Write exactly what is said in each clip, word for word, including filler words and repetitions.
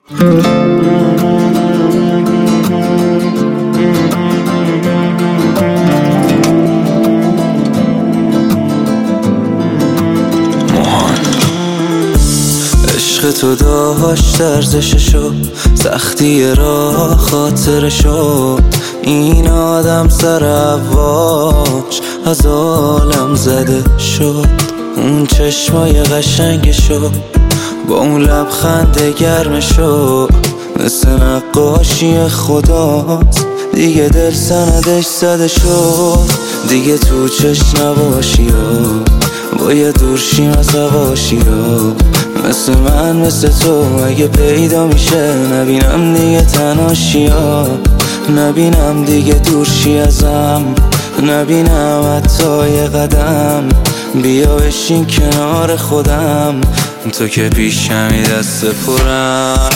عشق تو داشت ارزششو، سختی راه خاطرشو، این آدم سر افواج از عالم زده شد. اون چشمای قشنگشو با اون لبخند گرمشو، مثل نقاشی خداست دیگه دل سندش زده شد. دیگه تو چشم نباشی ها، باید دور شیم از هواشی ها. مثل من مثل تو اگه پیدا میشه، نبینم دیگه تنهاشی ها، نبینم دیگه دور شی ازم، نبینم حتی یه قدم. بیا بشین کنار خودم، تو که پیشمی دست پرم.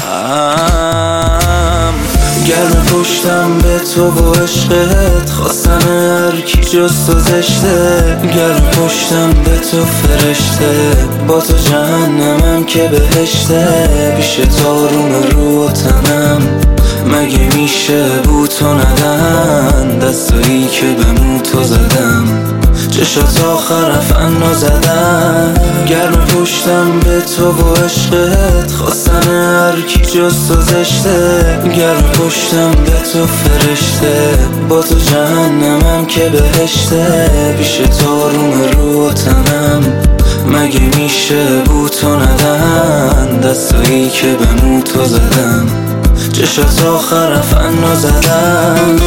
گرم پشتم به تو و عشقت، خواستن هر کی جز تو زشته. گرم پشتم به تو فرشته، با تو جهنمم که بهشته. پیش تارون رو و تنم، مگه میشه بو تو ندن؟ دستایی که به مو تو زدم، چشات آخر فنا زدن. گرم پشتم به تو و عشقت، خواستن هر کی جز تو زشته. گرم پشتم به تو فرشته، با تو جهنمم که بهشته. پیش تارون رو و تنم، مگه میشه بو تو ندن؟ دستایی که به مو تو زدم، چشات آخر فنا زدن.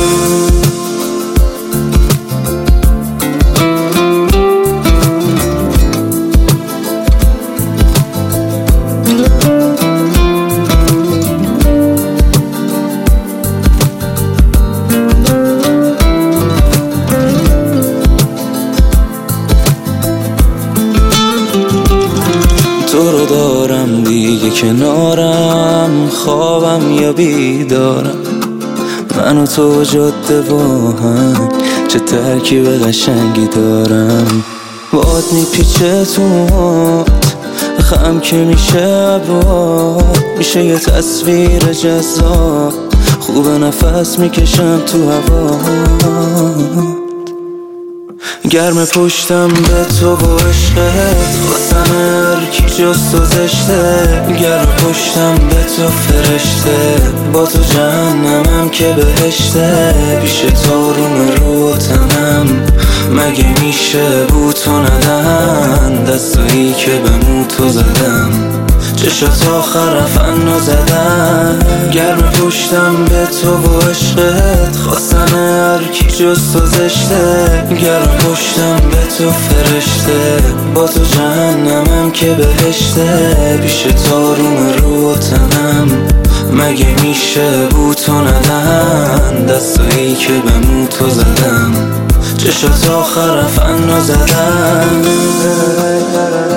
تو رو دارم دیگه کنارم، خوابم یا بیدارم، من و تو جاده با هم چه ترکیب قشنگی دارم. باد میپیچه تو موهات، خم که میشه ابروات، میشه یه تصویر جذاب، خوب نفس میکشم تو هوا. گرم پشتم به تو و عشقت، خواستم هر کی جز تو زشته. گرم پشتم به تو فرشته، با تو جهنمم که بهشته. پیش تارون رو و تنم، مگه میشه بو تو ندن؟ دستایی که به مو تو زدم، چشات آخر فنا زدن. گرم پشتم به تو و عشقت، خواستن هر کی جز تو زشته. گرم پشتم به تو فرشته، با تو جهنمم که بهشته. پیش تارون رو و تنم، مگه میشه بو تو ندن؟ دستایی که به مو تو زدم، چشات آخر فنا زدن.